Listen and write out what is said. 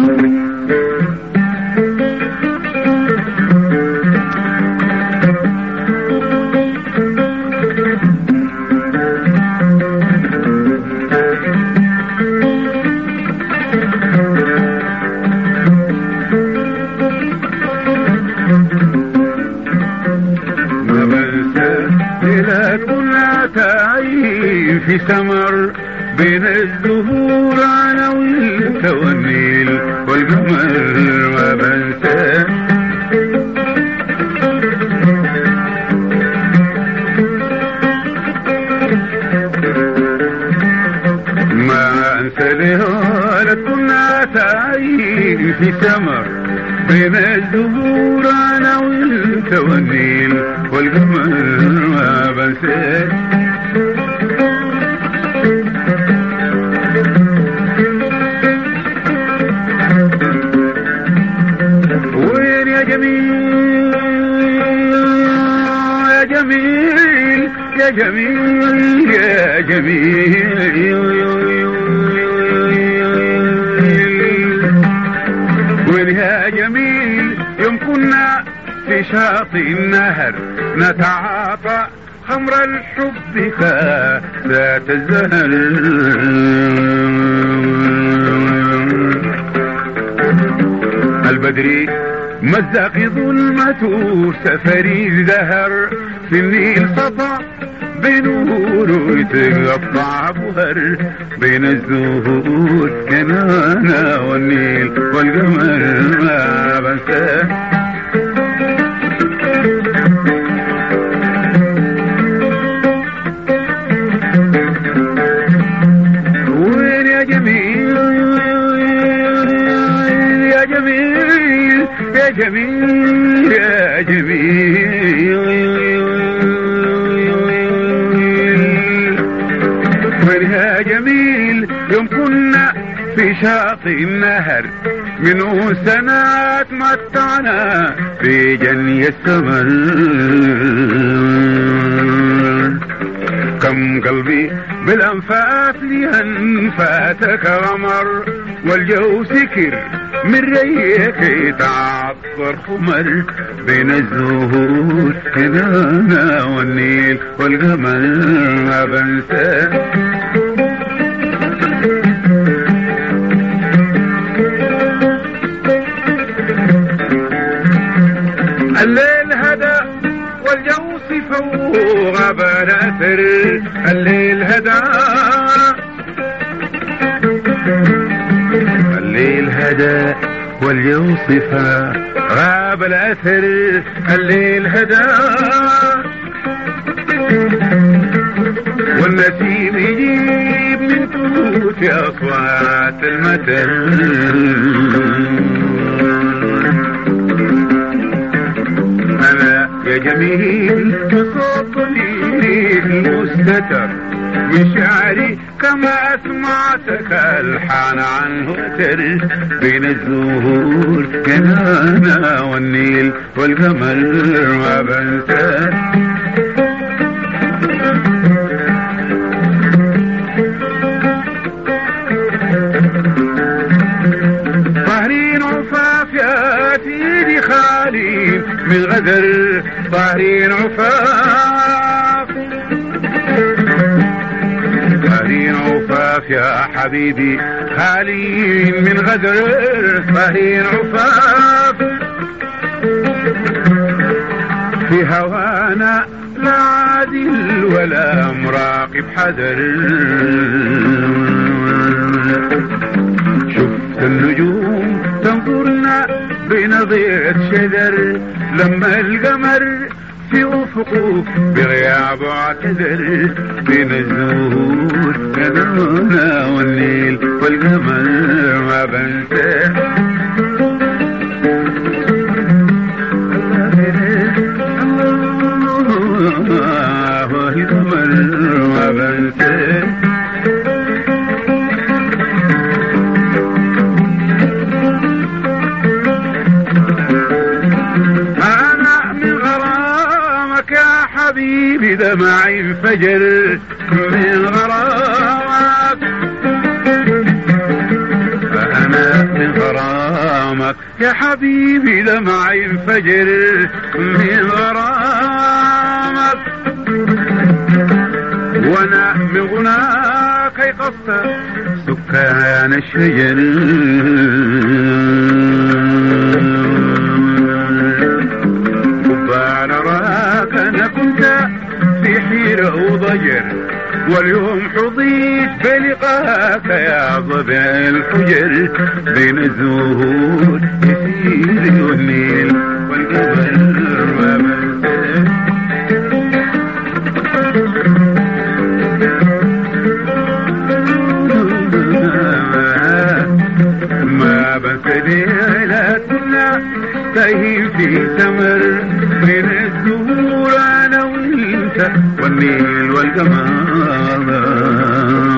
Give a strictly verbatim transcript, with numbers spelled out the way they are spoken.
في سمر بين الزهور انا وانت والنيل والقمر ما بنسى. ما انسى لهولة كنا تعيين في سمر بين الزهور انا وانت والنيل والقمر ما بنسى. وين يا جميل يا جميل يا جميل يا جميل وين يا جميل يوم كنا في شاطئ النهر نتعاطى خمر الحب ذات الزهر. البدري مزق ظلمته سفري الدهر في النيل سطع بنور يتقطع بهر بين الزهور كنانا والنيل والقمر ما بنساه. وين يا جميل يا جميل يا جميل يا جميل وين يا جميل يوم كنا في شاطئ النهر منه سنوات متعنا في جني السمر. كم قلبي بالأنفاس لأنفاتك غمر والجو سكر من ريك يتعطر خمر بين الزهور كنانا والنيل والقمر ما بنساه. الليل هدى والجو صفو غاب الأثر. الليل هدى الليل هدى والجو صفا غاب الأثر. الليل هدى والنسيم يجيب من توت أصوات المتر. أنا يا جميل تصوتني المستتر مشاعري كما أسمعتك الحان عنه وتر بين الزهور كنانا والنيل والقمر ما بنساه. طاهرين عفاف يا سيدي خالي من غدر. طاهرين عفاف طاهرين عفاف يا حبيبي خالي من غدر. طاهرين عفاف في هوانا لا عادل ولا مراقب حذر. شفت النجوم تنظرنا بنظير شذر لما القمر في أفقه بغياب اعتذر بين الزهور كنانا والنيل والقمر ما بنساه. الله والقمر ما بنساه. حبيبي دمعي انفجر من غرامك. فأنا من غرامك غرامك يا حبيبي دمع ينفجر من غرامك، وانا من غناك يقصر سكان الشجر. وبان راك انا كنت في حيرة وضجر، واليوم حظيت بلقاك يا ضبع الحجر، بين الزهور يسير والنيل والقبر ما بنسى. ما بنسى ليلتنا تايهين في سمر، بين الزهور انا وانت والنيل والقمر.